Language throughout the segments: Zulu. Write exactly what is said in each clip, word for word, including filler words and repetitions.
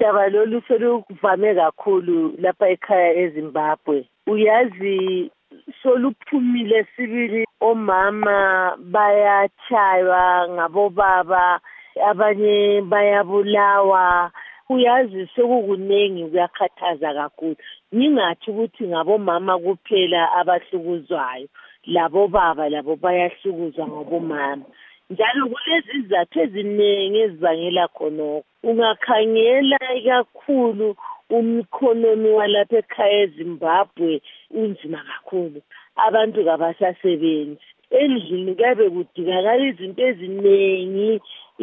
udaba lolu seluvame kakhulu lapha ekhaya eZimbabwe. Uyazi soluphumile sibili, omama bayachaywa ngabobaba, abanye bayabulawa. Uyazi sekukunengi, kuyakhathaza kakhulu. Ngingathi ukuthi ngabomama kuphela abahlukuzwayo, labo baba labo bayahlukuzwa ngabomama. Njalo kulezi izathu eziningi ezibangela khonokho. Ungakhangela kakhulu umkhonomi walapha ekhaya eZimbabwe unzima kakhulu. Abantu kabasasebenzi. Endlini kabe kudingakala izinto eziningi,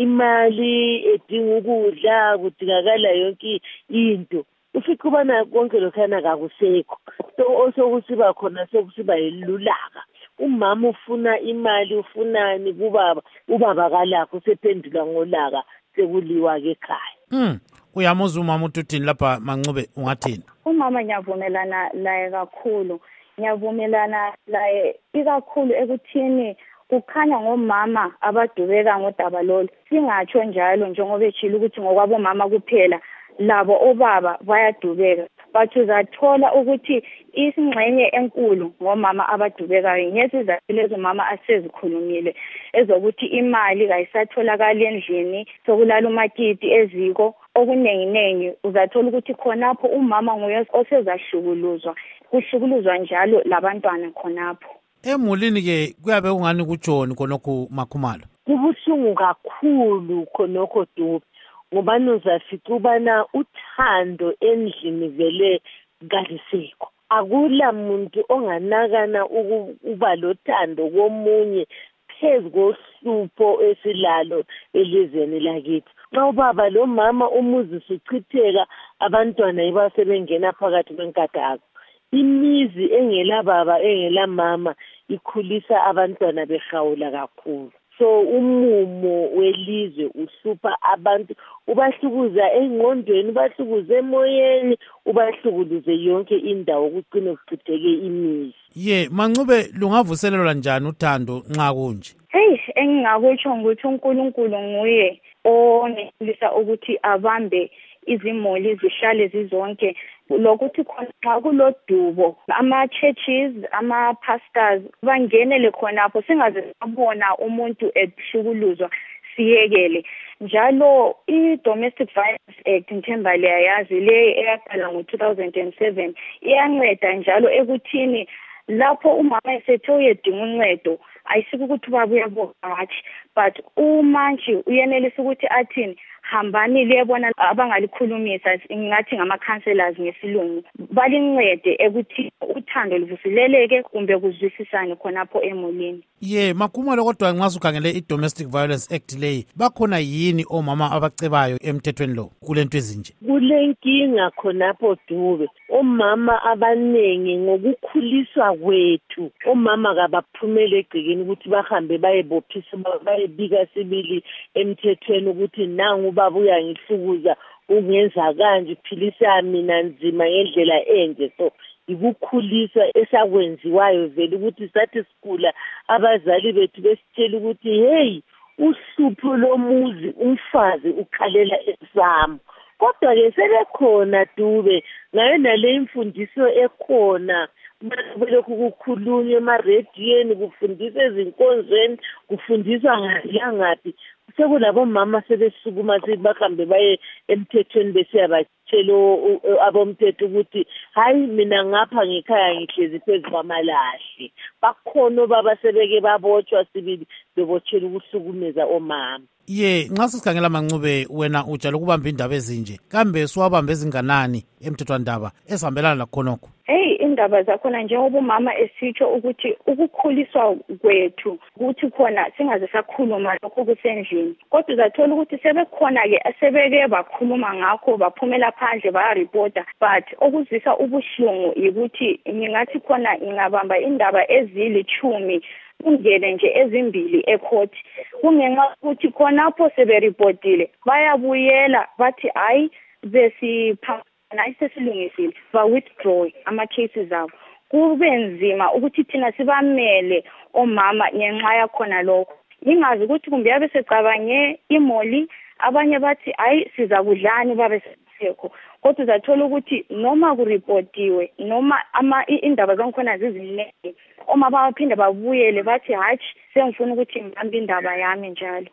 imali edinga ukudla, kudingakala yonke into. Ufica ubana konke lokhana kakusekho. So osokusiba khona sokusiba yilulaka. Umama ufuna imali, ufunani kubaba, ubaba kalakho sephendula ngolaka sekuliwa ke ekhaya. Mm. Uyamuzwa umama uthini lapha Mancube, ungathini? Umama ngiyavumelana laye kakhulu. Ngiyavumelana laye ikakhulu ekuthini kukhanya ngomama abadubeka ngodaba lolu. Singatsho njalo njengoba echila ukuthi ngokwabo mama kuphela, labo obaba bayadubeka. But uzathola ukuthi isingxenye enkulu ngomama abadubekayo. Ngesizathu lezo mama asezikhulumile ezokuthi imali kayisatholakala endlini, sokulala umakiti eziko. Okunenginengi uzathola ukuthi khonapho umama nguye osezahlukuluzwa, kuhlukuluzwa njalo labantwana khonapho. Emulini ke kuyabe ungani kutshoni khonokho Makhumalo? Kubuhlungu kakhulu khonokho Dube, ngoba uzafica ubana uthando endlini vele kalisekho. Akula muntu onganakana ukuba lothando komunye phezu kohlupho esilalo elizweni lakithi. Xa ubaba lo mama umuzi usuchitheka, abantwana ibasebengena phakathi kwenkathazo. Imizi engela baba engela mama ikhulisa abantwana behawula kakhulu. So umumo welizwe uhlupha abantu, ubahlukuza engqondweni, ubahlukuza emoyeni, ubahlukuluze yonke indawo ukucina kuchitheke imizi. Ye, Mancube lungavuselelwa njani uthando nxa kunje? Hey, engingakutsho ukuthi uNkulunkulu nguye onelisa ukuthi abambe izimoli zihlale zizonke. Lokuthi khona kulodubo ama-churches, ama-pastors bangenele khonapho singaze sabona umuntu ehlukuluzwa siyekele. Njalo i-Domestic Violence Act ngithemba liyayazi le eyaqala ngo two thousand seven iyanceda njalo ekuthini lapho umama esethe uyedinga uncedo ayisike ukuthi ubaba uyabona, but uma nje uyenelisa ukuthi athini hambani liyebona abangalikhulumisa, ngathi ngama-counselors ngesilungu, balincede ekuthi uthando luvuseleleke kumbe kuzwisisane khonapho emulini. Ye, Makhumalo, kodwa nxa ukhangele i-Domestic Violence Act leyi, bakhona yini omama abacebayo emthethweni lo kulento ezinje? Kulenkinga khonapho Dube. Omama abanengi ngokukhuliswa kwethu, omama kabaphumele egcekeni ukuthi bahambe bayebophisa, bayebika sibili emthethweni ukuthi nangu ubaba uyangihlukuza, ungenza kanje, philisa mina nzima ngendlela enje. So ikukhuliswa esakwenziwayo vele ukuthi sathi sikhula abazali bethu besitshela ukuthi hey, uhlupho lomuzi umfazi ukhalela esamo. Kodwa ke sebekhona Dube ngayo nale imfundiso ekhona, belokhu kukhulunywa emarediyweni, kufundiswa ezinkonzweni, kufundiswa ngaphi. Sekulabo mama sebesukuma sebahambe baye emthethweni besiyabatshela abomthetho ukuthi hayi mina ngapha ngekhaya ngihlezi phezu kwamalahle. Bakhona baba sebeke babotshwa sibili bebotshela ukuhlukumeza omama. Ye, nxa sikhangela Mancube wena utshala ukubamba indaba ezinje, kambe siwabamba ezinganani emthethwandaba esihambelana lakhonokho? Hey, indaba zakhona njengoba umama esitsho ukuthi ukukhuliswa kwethu ukuthi khona singaze sakhuluma lokho kusendlini, kodwa uzathola ukuthi sebekhona-ke sebeke bakhuluma ngakho, baphumela phandle bayaripota. But okuzwisa ubuhlungu yikuthi ngingathi khona ngingabamba indaba ezilithumi ungene nje ezimbili ecourt, kungenxa ukuthi khonapho seberipotile bayabuyela bathi hayi besipha nayisesilungisile ba-withdraw ama-cases abo. Kube nzima ukuthi thina sibamele omama ngenxa yakhona lokho. Ngingazi ukuthi kumbe yabe secabange imoli abanye bathi hayi siza kudlani babe sekho. Kodwa uzathola ukuthi noma kuripotiwe noma ama indaba zonkhona ziziningi, uma baphinda babuyele bathi hatshi sengifuna ukuthi ngibambe indaba yami njalo.